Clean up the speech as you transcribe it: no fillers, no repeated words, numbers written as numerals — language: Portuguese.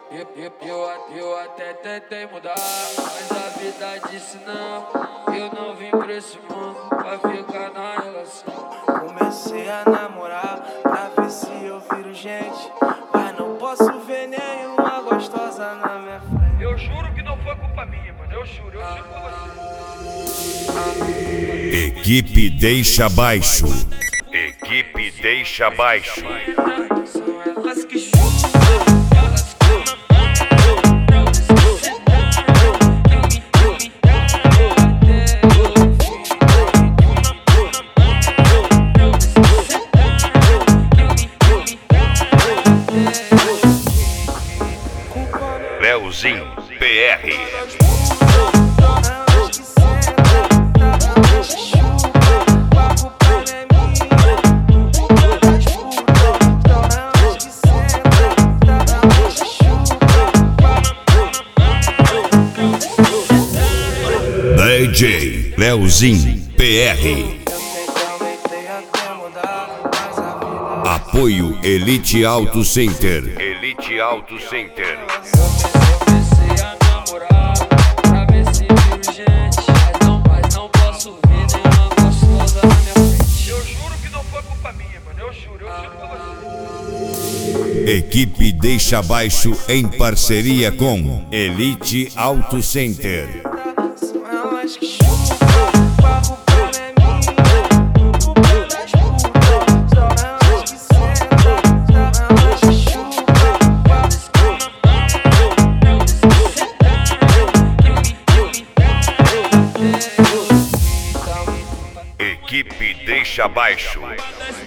Eu até tentei mudar, mas a vida disse não. Eu não vim pra esse mundo pra ficar na relação. Comecei a namorar pra ver se eu viro gente, mas não posso ver nenhuma gostosa na minha frente. Eu juro que não foi culpa minha, mano. Eu juro por você. Equipe Deixa Baixo. Equipe Deixa Baixo. São elas que chutam. Leozinho PR. DJ Leozinho PR. Apoio Elite Auto Center. Elite Auto Center. Comecei a namorar pra ver se vira gente, mas não posso ver nenhuma gostosa na minha frente. Eu juro que não foi culpa minha, mano. Eu juro por você. Equipe Deixa Baixo em parceria com Elite Auto Center. Equipe Deixa Baixo.